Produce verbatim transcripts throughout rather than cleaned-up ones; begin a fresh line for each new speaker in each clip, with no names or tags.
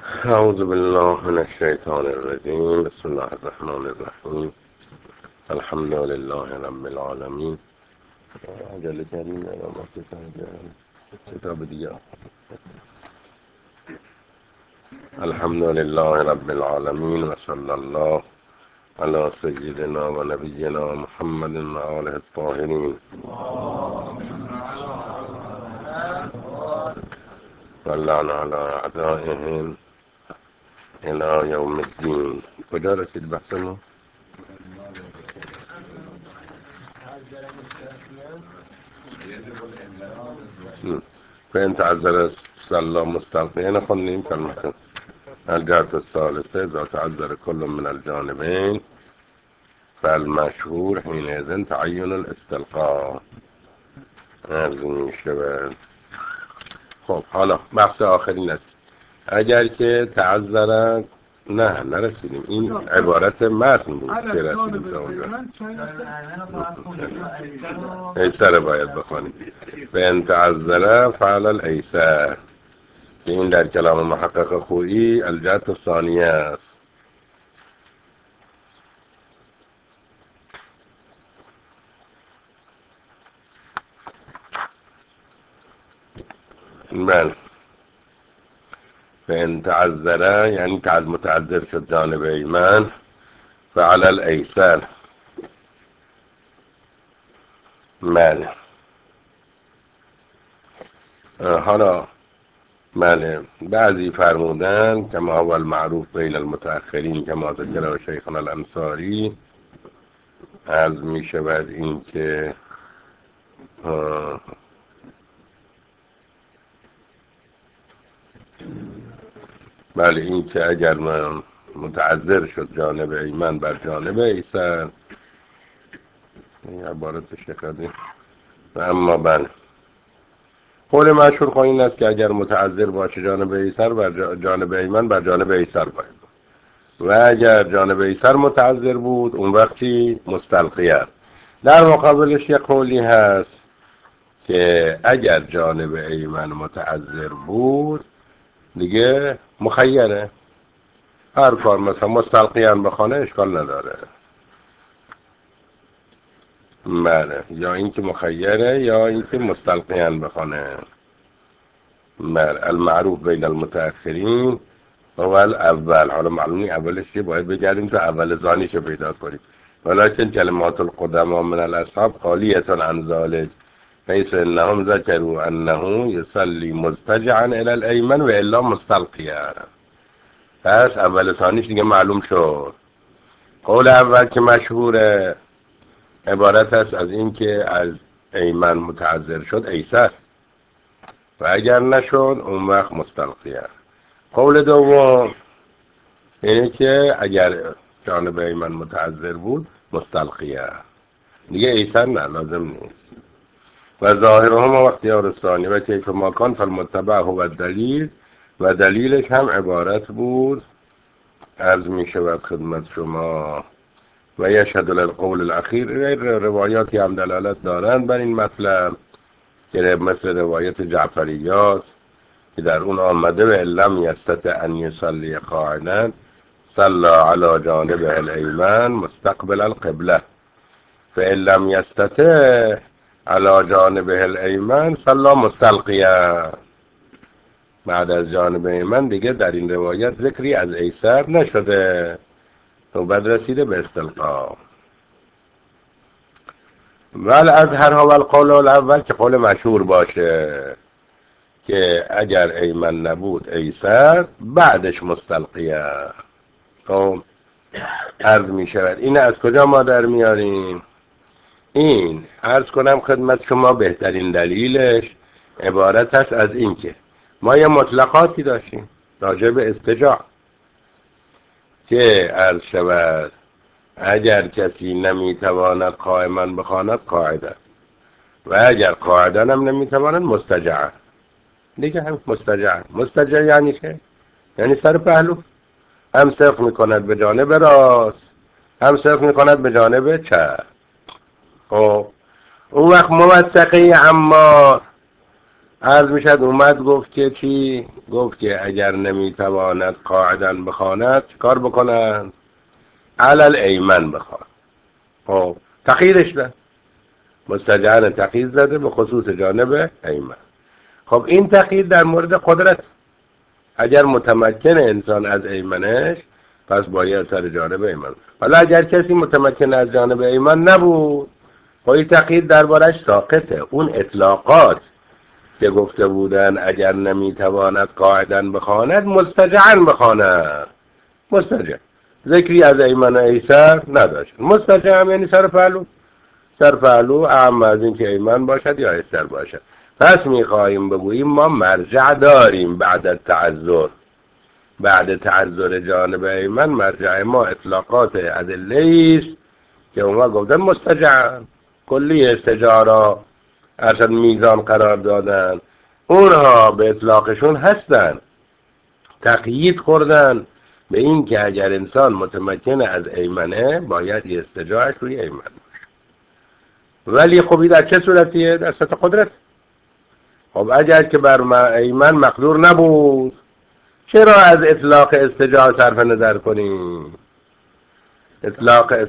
أعوذ بالله من الشيطان الرجيم. بسم الله الرحمن الرحيم. الحمد لله رب العالمين. عجل كريم كتاب ديار. الحمد لله رب العالمين، وصلى الله على سيدنا ونبينا محمد وآله الطاهرين واللعن على أعدائهم إلى يوم الدين. کجا رسید بحثمون؟ فإن تعذر صلى مستلقين خلين كلمة. الجهة الثالثة إذا تعذر كل من الجانبين فالمشهور حينئذ تعين الاستلقاء. هذه شباب. خب حالا بحث آخرین است. اگر که تعذر نه نرسیدیم، این عبارت متن بود که رسیدیم تا اونجا. ایسر باید بخوانیم. فإن تعذر فعل الایسر، که این در کلام محقق خویی الجهت الثانیه است. بله، فإن تعذر یعنی که از متعذر شد جانب ایمن فعلى الایسر. بله. حالا بله بعضی فرمودن کما هو المعروف بین المتأخرین کما ذکر شیخنا الانصاری، عرض می شود این که بله این که اگر من متعذر شد جانب ایمن بر جانب ایسر، این عبارت شکردی. و اما بله قول مشهور خواهی این است که اگر متعذر باشه جانب ایسر بر جانب ایمن بر جانب ایسر باید، و اگر جانب ایسر متعذر بود اون وقتی مستلقیه. در مقابلش یک قولی هست که اگر جانب ایمن متعذر بود دیگه مخیره، هر کار مثلا مستلقیان بخانه اشکال نداره. بله، یا اینکه مخیره یا اینکه مستلقیان بخانه. بله، المعروف بین المتأخرین و اول. حالا معلومی اولش که باید بگردیم تو اول زانیشو پیدا کنیم. ولکن کلمات القدما من الاصحاب خالیة عن ذلك، حيث انهم ذكروا انه يصلي مضطجعا الى الایمن و الا مستلقیا. پس اول ثانیش دیگه معلوم شد. قول اول که مشهوره عبارت است از این که از ایمن متعذر شد ایسر، و اگر نشد اون وقت مستلقیه. قول دوم اینه که اگر جانب ایمن متعذر بود مستلقیه، دیگه ایسر نه لازم نیست. و ظاهرهم و اختیار الثانی و کیف ما کان فالمتبع هو الدلیل، و دلیلش هم عبارت بود عرض می شود خدمت شما. و یشهد للقول الاخیر، روایاتی هم دلالت دارند بر این مطلب که مثل روایت جعفریات که در اون آمده و لم یستطع ان یصلی قاعدا صلی علی جانبه الایمن مستقبل القبله، فان لم یستطع علی جانبه الایمن صلی مستلقیا. بعد از جانب ایمن دیگه در این روایت ذکری از ایسر نشده، تو بعد رسیده به استلقا. ول اظهر هو القول الاول، که قول مشهور باشه که اگر ایمن نبود ایسر بعدش مستلقیه. خب عرض می شود این از کجا ما در میاریم؟ این عرض کنم خدمت شما بهترین دلیلش عبارت است از این که ما یه مطلقاتی داشتیم راجع به استجاع که عرض شود اگر کسی نمیتواند قائما بخواند قاعده، و اگر قاعده هم نمیتواند مستجع. دیگه هم مستجع. مستجع یعنی چه؟ یعنی سر پهلو هم سرخ میکند به جانب راست هم سرخ میکند به جانب چپ. خب اون وقت موثقه عمار عرض میشد اومد گفت که چی؟ گفت که اگر نمیتواند قاعدا بخواند کار بکنن؟ علل ایمن بخوان. خب تقییدش ده مستجعن تقیید زده به خصوص جانب ایمن. خب این تقیید در مورد قدرت، اگر متمکن انسان از ایمنش پس باید سر جانب ایمن. حالا اگر کسی متمکن از جانب ایمن نبود، خب این تقیید دربارش ساقطه. اون اطلاقات که گفته بودن اگر نمیتواند قاعدا بخواند مستجعن بخواند، مستجع ذکری از ایمن ایسر نداشت. مستجع هم یعنی سر پهلو، سر پهلو اهم از این که ایمن باشد یا ایسر باشد. پس میخواهیم بگوییم ما مرجع داریم بعد تعذر، بعد تعذر جانب ایمن مرجع ما اطلاقات ادله است که اونها گفتن مستجع، کلی استجارا اصلا میزان قرار دادن، اونها به اطلاقشون هستن، تقیید خوردن به این که اگر انسان متمکن از ایمنه باید استجاعش روی ایمن باشه. ولی خب در چه صورتیه؟ در سطح قدرت. خب اگر که بر ایمن مقدور نبود چرا از اطلاق استجاع صرف نظر کنیم؟ اطلاق است...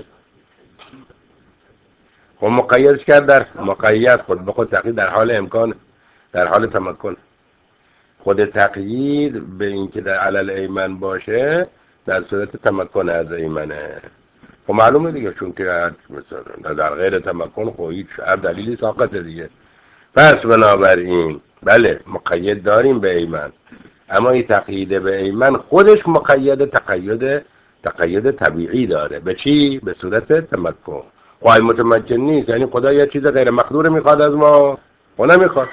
خب مقیدش کرد در مقید، خود به خود تقیید در حال امکان، در حال تمکن. خود تقیید به این که در علل ایمن باشه در صورت تمکن از ایمنه. خب معلومه دیگه، چون که مثلا در غیر تمکن خب هیچ هر دلیلی ساقطه دیگه. پس بنابراین بله مقید داریم به ایمن، اما این تقیید به ایمن خودش مقید تقید تقید طبیعی داره. به چی؟ به صورت تمکن. خواهی متمکن نیست یعنی خدا یه چیز غیر مقدور میخواد از ما؟ خب نمیخواد.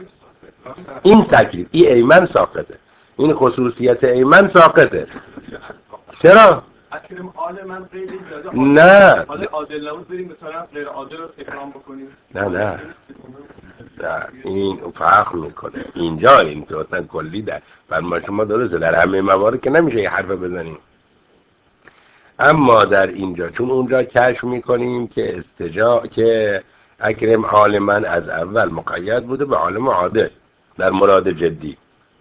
این تکلیف، این ایمن ساقطه، این خصوصیت ایمن ساقطه. چرا؟
اکرم عادل من غیر داده
نه
حالا عادل نبود بریم مثلا غیر عادل رو اکرام بکنیم.
نه نه نه این فرق میکنه اینجا. این که اصلا کلی در فرما شما درسته در همه موارد که نمیشه یه حرف بزنیم، اما در اینجا چون اونجا کشف میکنیم که استجاع که اکرم عالما از اول مقید بوده به عالم عادل در مراد جدی،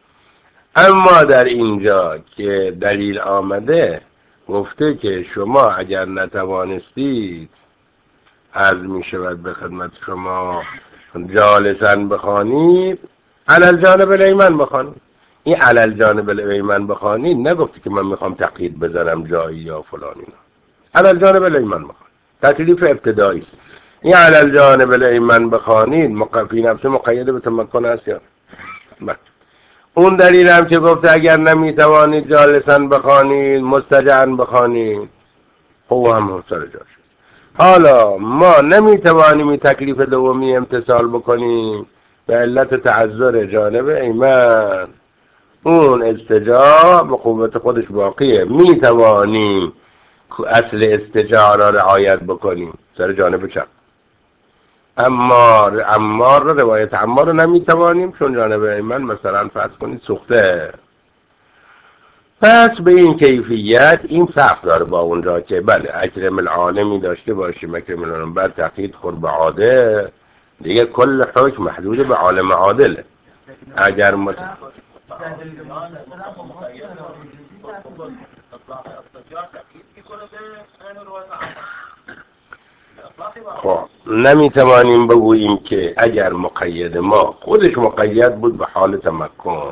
اما در اینجا که دلیل آمده گفته که شما اگر نتوانستید عرض می شود به خدمت شما جالسن بخوانید علل جانب الایمن بخوانید. این علل جانب الایمن بخوانید نگفتی که من میخوام تقیید بذارم جایی یا فلانی، علل جانب الایمن بخوانید تکلیف ابتدایی است. این علل جانب الایمن بخوانید مقفی نفس مقید به تمکن است یا بله. اون دلیل هم که گفته اگر نمیتوانید جالسن بخوانید مستجعن بخوانید، خب هم سر جاش. حالا ما نمیتوانیم این تکلیف دومی امتثال بکنیم به علت تعذر جانب ایمن، اون استجاع به قوت خودش باقیه، میتوانیم اصل استجاع را رعایت بکنیم سر جانب چپ، اما عمار رو روایت عمار رو نمیتوانیم چون جانب ایمن مثلا فرض کنید سوخته. پس به این کیفیت این فرق داره با اونجا که بله اکرم العالمی داشته باشیم، اکرم العالم بعد تقیید خود به عادل دیگه کل حکم محدود به عالم عادله. اگر مت... خب نمیتوانیم بگوییم که اگر مقید ما خودش مقید بود به حال تمکن،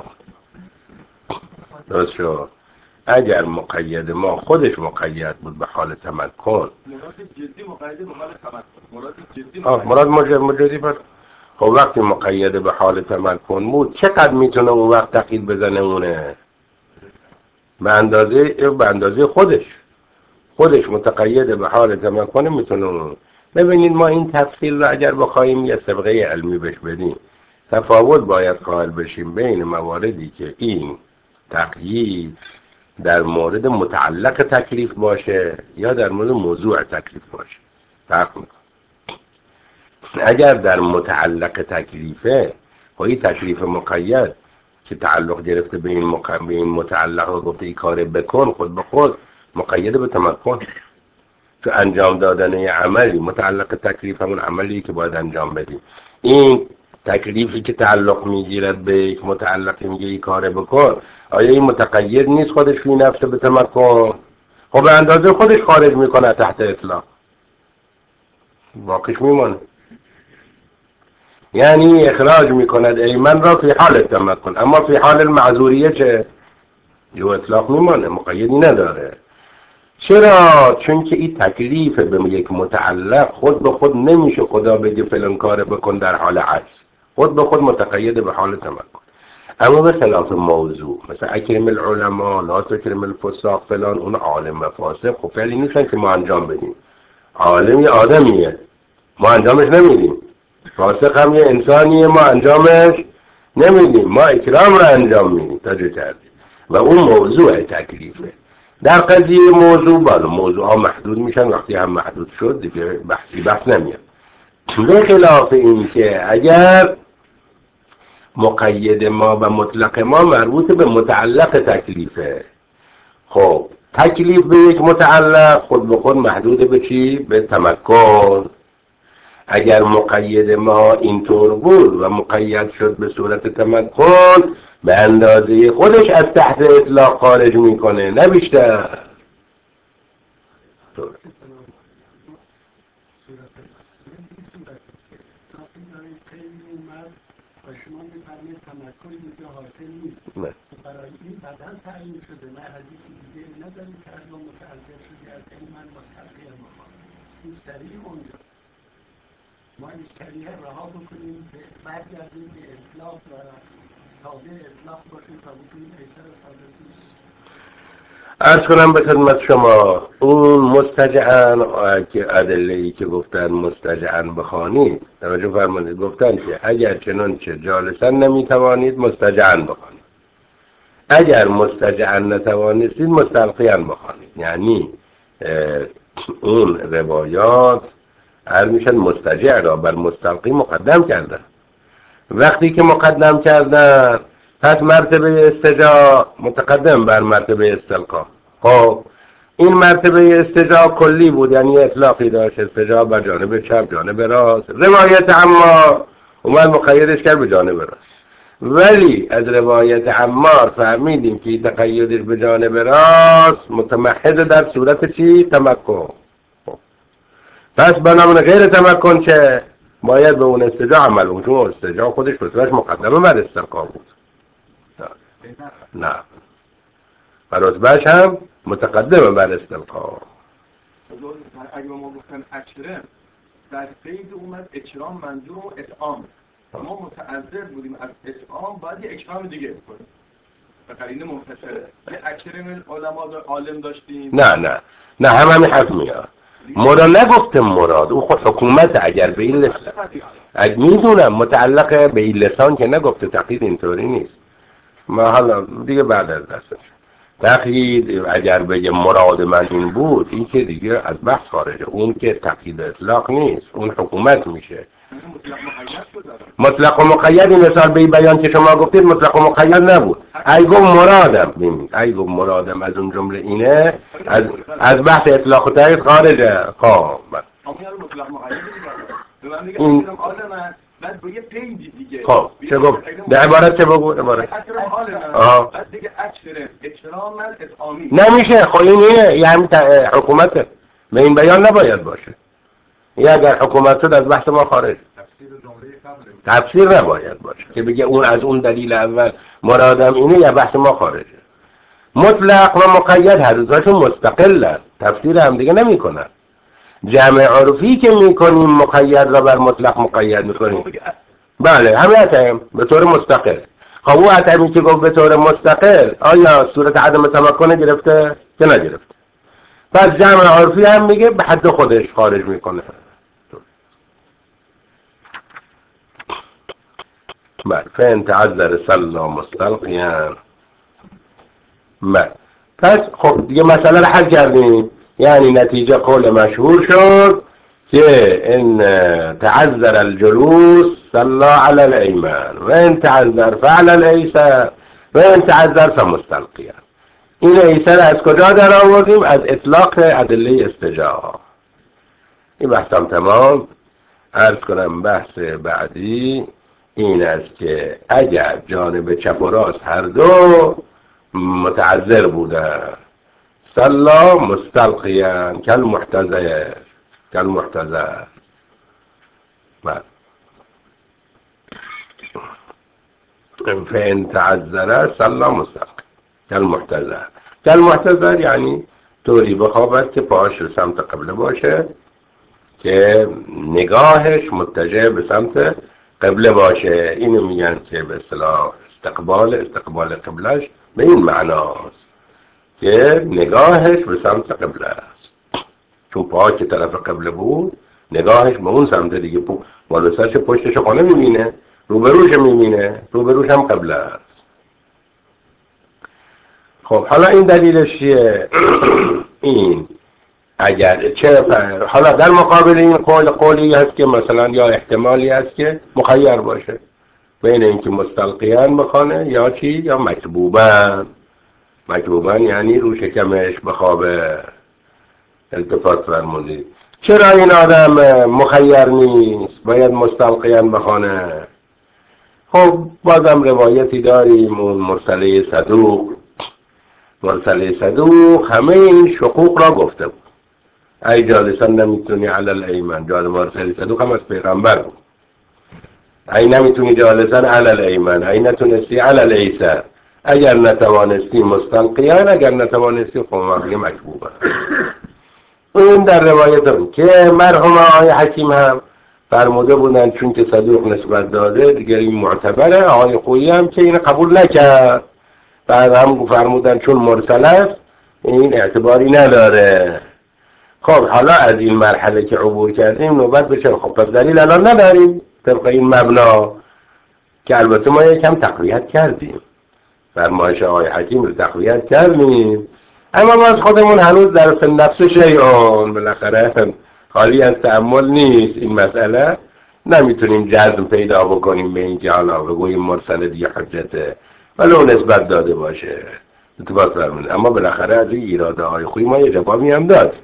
درست شد، اگر مقید ما خودش مقید بود به حال تمکن،
مراد جدی مقید به حال تمکن، مراد جدی
آه مراد مجردی بود. خب وقتی مقید به حال تمکن بود چقدر میتونه اون وقت تقیید بزنه اونه؟ به اندازه به اندازه خودش خودش متقید به حال تمکن میتونه. ببینید ما این تفصیل رو اگر بخوایم یه سابقه علمی بهش بدیم تفاوت باید قائل بشیم بین مواردی که این تقیید در مورد متعلق تکلیف باشه یا در مورد موضوع تکلیف باشه. فرق میکنه. اگر در متعلق تکلیفه و این تکلیف مقید که تعلق گرفته به این, مق... به این متعلق و گفته این کار بکن خود به خود مقید به تمکن، تو انجام دادن یه عملی متعلق تکلیف همون عملی که باید انجام بدیم. این تکلیفی که تعلق میگیرد به یک متعلقی میگه این کاره بکن، آیا این متقید نیست خودش فی نفسه به تمکن؟ خب به اندازه خودش خارج میکنه تحت اطلاق، باقیش میمونه. یعنی اخراج میکند ایمن را فی حال تمکن، اما فی حال المعذوریه چه؟ یه اطلاق میمانه، مقیدی نداره. چرا؟ چون که این تکلیف به یک متعلق خود به خود نمیشه خدا بگه فلان کار بکن در حال عجز، خود به خود متقید به حال تمکن. اما به خلاف موضوع مثلا اکرم العلماء لا تکرم الفساق فلان، اون عالم و فاسق خب فعلی نیستن که ما انجام بدیم. عالم یه آدمیه ما انجامش نمیدیم، فاسق هم یه انسانیه ما انجامش نمیدیم، ما اکرام رو انجام میدیم تا جو کردیم و اون موضوع تکلیفه. در قضیه موضوع بالا موضوع ها محدود میشن، وقتی هم محدود شد دیگه بحثی بحث نمیاد. به خلاف این که اگر مقید ما و مطلق ما مربوط به متعلق تکلیفه، خب تکلیف به یک متعلق خود به خود محدود به چی؟ به تمکن. اگر مقید ما اینطور بود و مقید شد به صورت تمکن، به اندازه خودش از تحت اطلاق خارج میکنه نه بیشتر.
شما می‌فرمایید تمکن اینجا حاصل نیست. برای این بدن تعیین شده، نه حدیثی دیگه نداریم که از اون متعذر شدی از این من مستقیم بخوام. این سریع اونجا. ما این سریع رها بکنیم برگردیم به اطلاق و تابع اطلاق باشیم تا بکنیم ایسر ثابت نیست.
عرض کنم به خدمت شما اون مستجعن که ادله‌ای که گفتن مستجعن بخوانید، توجه فرمایید گفتن که اگر چنانچه جالسا نمیتوانید مستجعن بخوانید، اگر مستجعن نتوانستید مستلقیان بخوانید. یعنی اون روایات هر میشن مستجع را بر مستلقی مقدم کردن. وقتی که مقدم کردن پس مرتبه استجاع متقدم بر مرتبه استلقا. خب این مرتبه استجاع کلی بود، یعنی اطلاقی داشت، استجاع بر جانب چپ جانب راست. روایت عمار اومد مقیدش کرد به جانب راست، ولی از روایت عمار فهمیدیم که تقیدش به جانب راست متمحض در صورت چی؟ تمکن. خب پس بنابراین غیر تمکن چه؟ باید به اون استجاع عمل اون، چون استجاع خودش رتبهش مقدمه بر استلقا بود. نه و رتبهش هم متقدمه بر استلقا.
اگه ما گفتن اکرم در قید اومد اکرام منظور و اطعام، ما متعذر بودیم از اطعام باید یه اکرام دیگه بکنیم به قرینه منفصله. یه اکرم علما عالم داشتیم.
نه نه نه هم همین حرف میاد. مراد نگفتم مراد اون خود حکومت اگر به این لسان اگر میدونم متعلق به این لسان که نگفته تقیید اینطوری نیست. ما حالا دیگه بعد از دستش تقیید اگر بگه مراد من این بود این که دیگه از بحث خارجه، اون که تقیید اطلاق نیست، اون حکومت میشه. مطلق و مقید این مثال به این بیان که شما گفتید مطلق و مقید نبود. ای گفت مرادم ببینید ای گفت مرادم از اون جمله اینه از از بحث اطلاق و تقیید خارجه. خب این
بعد با یه قیدی دیگه.
خب چه گفت؟ در عبارت چه بگو؟ عبارت
آه بعد دیگه اکرم اکرام من اطعامی
نمیشه. خب این اینه یعنی حکومته به این بیان نباید باشه. این اگر حکومت شد از بحث ما خارج، تفسیر نباید باشه که بگه اون از اون دلیل اول مرادم اینه یا بحث ما خارجه. مطلق و مقید هر دوتاشون مستقلن، تفسیر هم دیگه نمی کنن. جمع عرفی که میکنیم مقید را بر مطلق مقید میکنیم. بله همین اتهم به طور مستقل. خب او اتهمی که گفت به طور مستقل آیا صورت عدم تمکن گرفته که نگرفته؟ پس جمع عرفی هم میگه به حد خودش خارج میکنه. بله فین تعذر صلا مستلقیان. بله پس خب دیگه مسئله رو حل کردیم، یعنی نتیجه قول مشهور شد که ان تعذر الجلوس صلى على الایمن و ان تعذر فعل الایسر و ان تعذر فمستلقیان. این ایسر از کجا در آوردیم؟ از اطلاق ادله استجاع. این بحثم تمام. عرض کنم بحث بعدی این است که اگر جانب چپ و راست هر دو متعذر بوده صلا مستلقیان کل محتضر کل محتضر فإن تعذر صلا مستلقیان کل محتضر کل محتضر یعنی طوری بخوابد که پاش به سمت قبله باشه که نگاهش متجه به سمت قبله باشه. اینو میگن که به اصطلاح استقبال استقبال قبلش به این معناست که نگاهش به سمت قبله است، چون پا که طرف قبله بود نگاهش به اون سمت دیگه بود، بالا سرش پشتش خانه میبینه، روبروش میبینه، روبروش هم قبله است. خب حالا این دلیلش چیه؟ این اگر چه حالا در مقابل این قول قولی هست که مثلا یا احتمالی هست که مخیر باشه بین اینکه مستلقیان بخونه یا چی یا مکبوبن. مکبوبن یعنی رو شکمش بخوابه. التفات فرمودید چرا این آدم مخیر نیست باید مستلقیان بخونه؟ خب بازم روایتی داریم اون مرسله صدوق. مرسله صدوق همه این شقوق را گفته بود. ای جالسا نمیتونی علی الایمن، جال مرسله صدوق هم از پیغمبر بود. ای نمیتونی جالسا علی الایمن، ای نتونستی علی الیسر، اگر نتوانستی مستلقیان، اگر نتوانستی خماقی مکبوبه. این در روایت هم که مرحوم آقای حکیم هم فرموده بودن چون که صدوق نسبت داده دیگر این معتبره. آقای خویی هم که این قبول نکرد، بعد هم فرمودن چون مرسل است این اعتباری نداره. خب حالا از این مرحله که عبور کردیم نوبت بشه. خب پس دلیل الان نداریم طبق این مبنا که البته ما یکم تقویت کردیم، فرمایش آقای حکیم رو تقویت کردیم، اما باز خودمون هنوز در فن نفس شیعون بالاخره خالی از تأمل نیست این مسئله. نمیتونیم جزم پیدا بکنیم به اینکه حالا بگوییم مرسل دیگه حجته ولو نسبت داده باشه. اتفاق فرمونه. اما بالاخره از این ایراده های خوی ما یه جوابی هم داد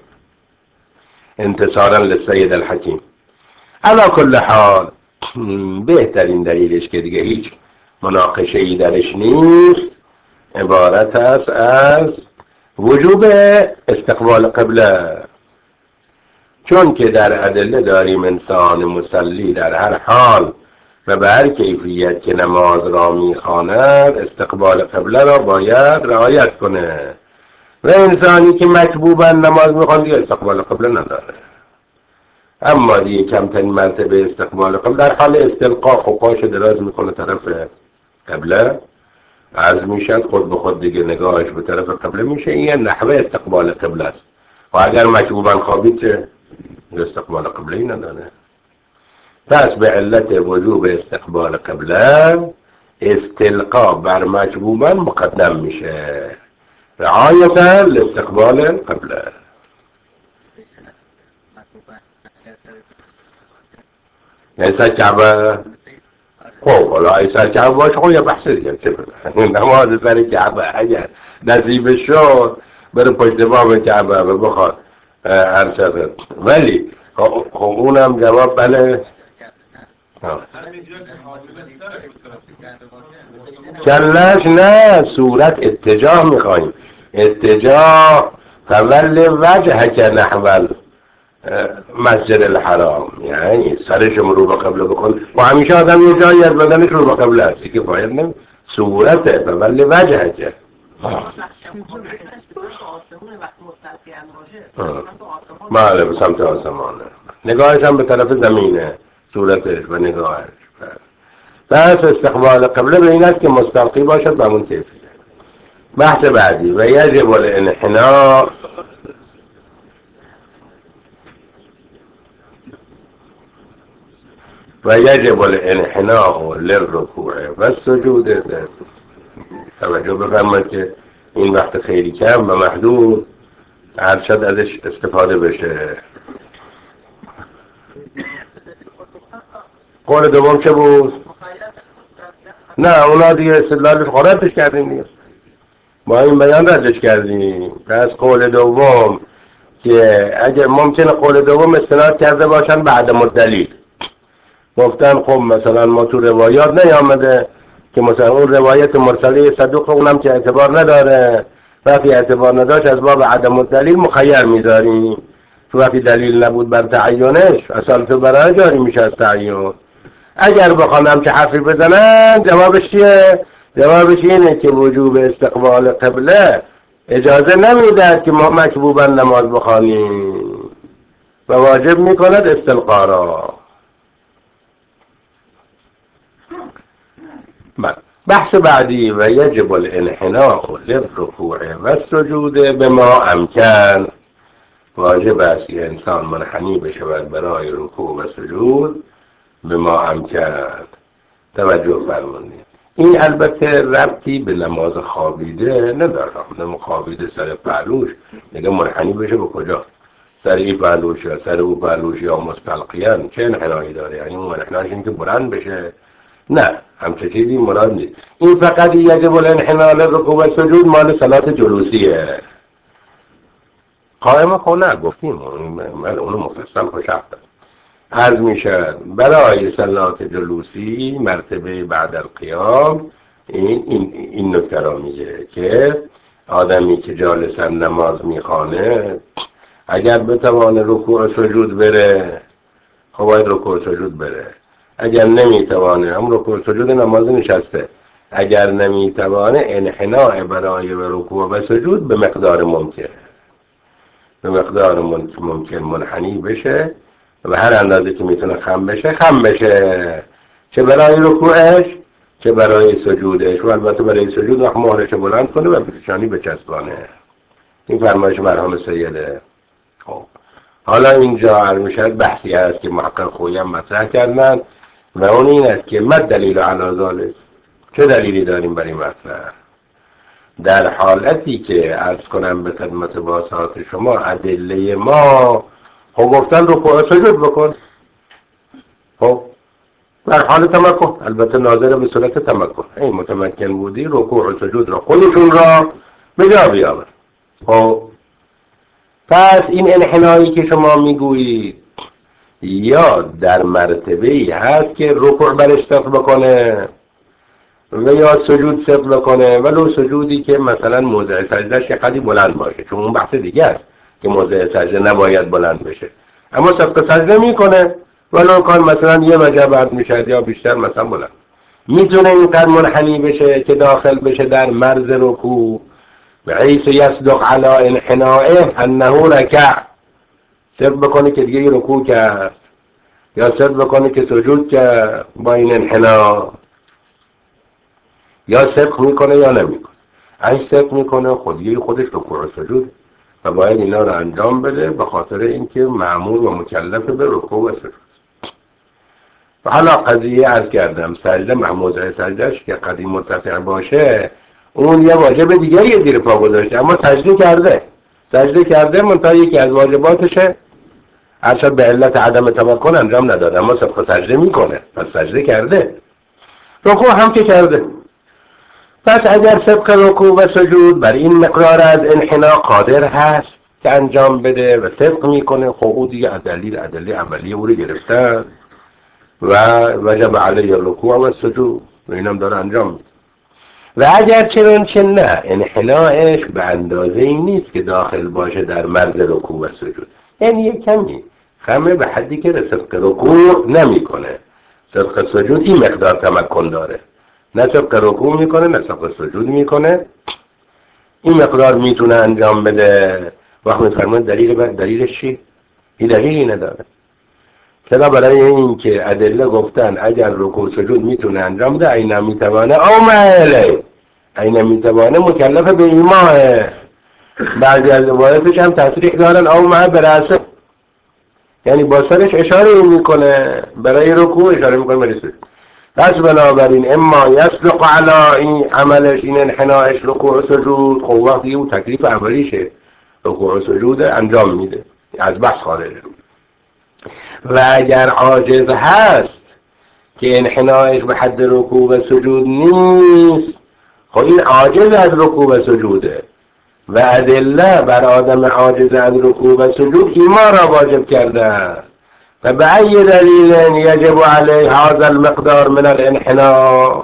انتصارا للسید الحکیم. علا کل حال بهترین دلیلش که دیگه هیچ مناقشه ای درش نیست عبارت است از وجوب استقبال قبله، چون که در ادله داریم انسان مصلی در هر حال و به هر کیفیت که نماز را میخواند استقبال قبله را باید رعایت کنه و انسانی که مکبوبا نماز میخواند دیگه استقبال قبله نداره. اما دیگه کمترین مرتبه استقبال قبله در حال استلقا خوقاش دراز میکنه طرف قبله، عرض میشد خود به خود دیگه نگاهش به طرف قبله میشه. این نحوه استقبال قبله است و اگر مکبوبا خوابید چه استقبال قبله ای نداره. پس به علت وجوب استقبال قبله استلقا بر مکبوبا مقدم میشه رعایتا لاستقبال قبله. یعنی سر کعبه خب حالا ای سر کعبه باشه خب یه بحث دیگه چه بده نماز سر کعبه اگر نصیب شد بره پشت بام کعبه و بخواد هر شده، ولی خب اونم جواب بله. کلش نه صورت اتجاه میخواییم، اتجاه فول وجه که نحول مسجد الحرام، یعنی سرش رو به قبله بکن و همیشه آدم یه جایی از بدنش رو به قبله هستی که باید نمی صورته فول وجه که بله به سمت آسمانه، نگاهش هم به طرف زمینه صورتش و نگاهش. پس استقبال قبله به این است که مستلقی باشد به همون کیفیت. بحث بعدی و یجب الانحناء و یجب الانحناء للرکوع و السجود. توجه بفرمایید که این وقت خیلی کم و محدود هر شد ازش استفاده بشه. قول دوم چه بود؟ نه اونا دیگه استدلالش خواردش کردیم دیگه با این بیان ردش کردیم. پس قول دوم که اگر ممکنه قول دوم استناد کرده باشن بعد مدلیل گفتن خب مثلا ما تو روایات نیامده که مثلا اون روایت مرسله صدوق اونم که اعتبار نداره، وقتی اعتبار نداشت از باب عدم الدلیل مخیر میذاریم، تو وقتی دلیل نبود بر تعینش اصلا تو برای جاری میشه از تعین. اگر بخوانم که حرفی بزنن جوابش چیه؟ جوابش اینه که وجوب استقبال قبله اجازه نمیدهد که ما مکبوبا نماز بخوانیم و واجب میکند استلقا را. بحث بعدی و یجب الانحناء للرکوع و السجود بما امکن، واجب است که انسان منحنی بشود برای رکوع و سجود بما امکن. توجه فرمایید این البته ربطی به نماز خوابیده نداره. نماز خوابیده سر پهلوش میگه منحنی بشه به کجا؟ سر این پهلوش یا سر او پهلوش یا مستلقیان چه انحنایی داره؟ یعنی اون انحناش این که بلند بشه؟ نه، همچه چیزی مراد نیست. این فقط یجب الانحناء للرکوع و سجود مال صلات جلوسیه. قائم خونه گفتیم من اونو مفصل خوشحق عرض می شد. برای صلات جلوسی مرتبه بعد القیام این این این نکته را میگه که آدمی که جالسا نماز میخوانه اگر بتوانه رکوع و سجود بره خب باید رکوع و سجود بره. اگر نمیتوانه هم رکوع و سجود نماز نشسته. اگر نمیتوانه انحناء برای رکوع و سجود به مقدار ممکن به مقدار ممکن منحنی بشه و هر اندازه که میتونه خم بشه خم بشه، چه برای رکوعش چه برای سجودش، و البته برای سجود وقت مهرش بلند کنه و پیشانی بچسبانه. این فرمایش مرحوم سیده. خب حالا اینجا عرض میشد بحثی هست که محقق خویی هم مطرح کردن و اون این است که ما دلیل علی ذلک، چه دلیلی داریم برای مطرح؟ در حالتی که عرض کنم به خدمت باسط شما ادله ما خب گفتن رکوع و سجود بکن، خب در حال تمکن، البته ناظر به صورت تمکن، این متمکن بودی رکوع و سجود را خودشون را به جا بیاور. خب پس این انحنایی که شما میگویید یا در مرتبه‌ای هست که رکوع برش ثبت بکنه و یا سجود ثبت بکنه، ولو سجودی که مثلا موضع سجدهش قدری بلند باشه، چون اون بحث دیگه است که موضع سجده نباید بلند بشه، اما ثبت سجده میکنه ولو کان مثلا یه وجه بعد میشه یا بیشتر مثلا بلند، میتونه اینقدر منحنی بشه که داخل بشه در مرز رکوع بحیث یصدق علی انحنائه انه رکع، ثبت بکنه که دیگه رکوع کرد یا ثبت بکنه که سجود کرد با این انحنا، یا ثبت میکنه یا نمیکنه. اگه ثبت میکنه خودی خودش رکوع و سجود و باید اینا رو انجام بده به خاطر اینکه مأمور و مکلف به رکوع و سجود. و حالا قضیه عرض کردم سجده محموزه سجدهش که قدیم مرتفع باشه اون یه واجب دیگری زیر پا گذاشته، اما سجده کرده سجده کرده منتها یکی از واجباتشه ارشد به علت عدم تمکن انجام نداده، اما سبق سجده میکنه، پس سجده کرده، رکوع هم که کرده. پس اگر سبق رکوع و سجود بر این مقدار از انحناء قادر هست که انجام بده و سبق میکنه، خب او دیگه دلیل ادله عملی او رو گرفته و وجب علیه رکوع و سجود و اینم داره انجام میده. و اگر چنانچه نه انحناءش به اندازه این نیست که داخل باشه در مرز رکوع و سجود، یعنی یک کمی خمه به حدی که سبق رکوع نمی کنه، سبق سجود این مقدار تمکن داره، نه سبق رکوع میکنه نه سبق سجود میکنه، این مقدار میتونه انجام بده. وقت میفرماید دلیل بر دلیلش چی؟ این دلیلی نداره. چرا؟ برای این که ادله گفتن اگر رکوع سجود میتونه انجام بده، این میتوانه او معله، این میتوانه مکلف به ایماه. بعضی از روایاتش هم تصریح دارن او مع براسه، یعنی با سرش اشاره میکنه برای رکوع، اشاره میکنه برای سجود. پس بنابراین اما یصدق علی این عملش این انحناءش رکوع و سجود، خب وقتی اون تکلیف اولیشه رکوع و سجود انجام میده، از بحث خارجه. و اگر عاجز هست که انحناءش به حد رکوع و سجود نیست، خب این عاجز از رکوع و سجوده و ادله بر آدم عاجز از رکوع و سجود ایمان را واجب کرده. فبأي دليل يجب عليه هذا المقدار من الانحناء؟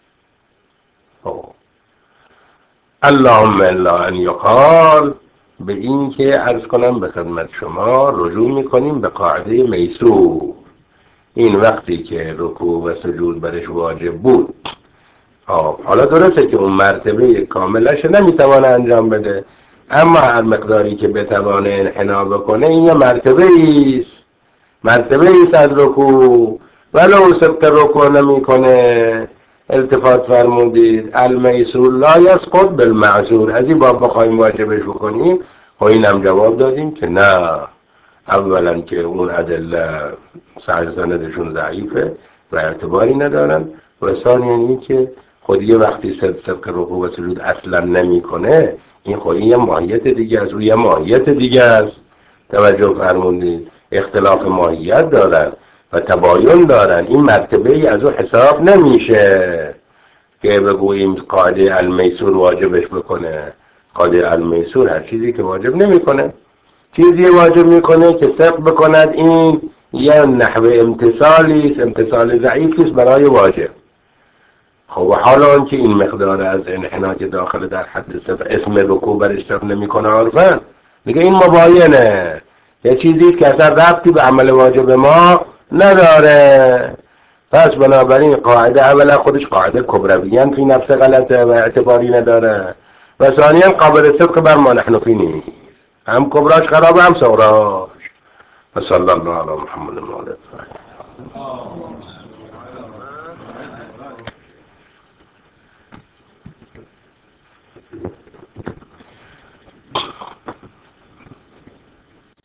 اللهم الا ان يقال به این که عرض کنم به خدمت شما رجوع میکنیم به قاعده میسور. این وقتی که رکوع و سجود برش واجب بود، حالا درسته که اون مرتبه کاملش نمیتوانه انجام بده، اما هر مقداری که بتوانه انحنا بکنه این یه مرتبه ایست، مرتبه ایست از رکوع، ولو سبت رکوع نمیکنه. التفات فرمودید المیسور لا یسقط بالمعذور. از این باب بخوایم واجبش بکنیم، خب اینم جواب دادیم که نه. اولا که اون ادله سندشون ضعیفه و اعتباری ندارن، و ثانیا این که خود یه وقتی سبت رکوع و سجود اصلا نمیکنه، این خود یه ماهیت دیگه است و یه ماهیت دیگه است. توجه فرمودید اختلاف ماهیت دارن و تباین دارن. این مرتبه ای از او حساب نمیشه که بگوییم قاعده المیسور واجبش بکنه. قاعده المیسور هر چیزی که واجب نمیکنه، چیزی واجب میکنه که سبق بکند. این یه نحوه امتصالی است، امتصال ضعیفی است برای واجب. خب حالا اون که این مقدار از انحنا که داخل در حد سبق اسم رکوع برش سبق نمیکنه عرفاً، دیگه این مباینه، یه چیزی که اصلا ربطی به عمل واجب ما نداره. پس بنابراین قاعده اولا خودش قاعده کبرویان فی نفس غلطه و اعتباری نداره، و ثانیا قابل صدق بر ما نحن فی نیست. هم کبراش خرابه هم صغراش. و صلی الله علی محمد و آله.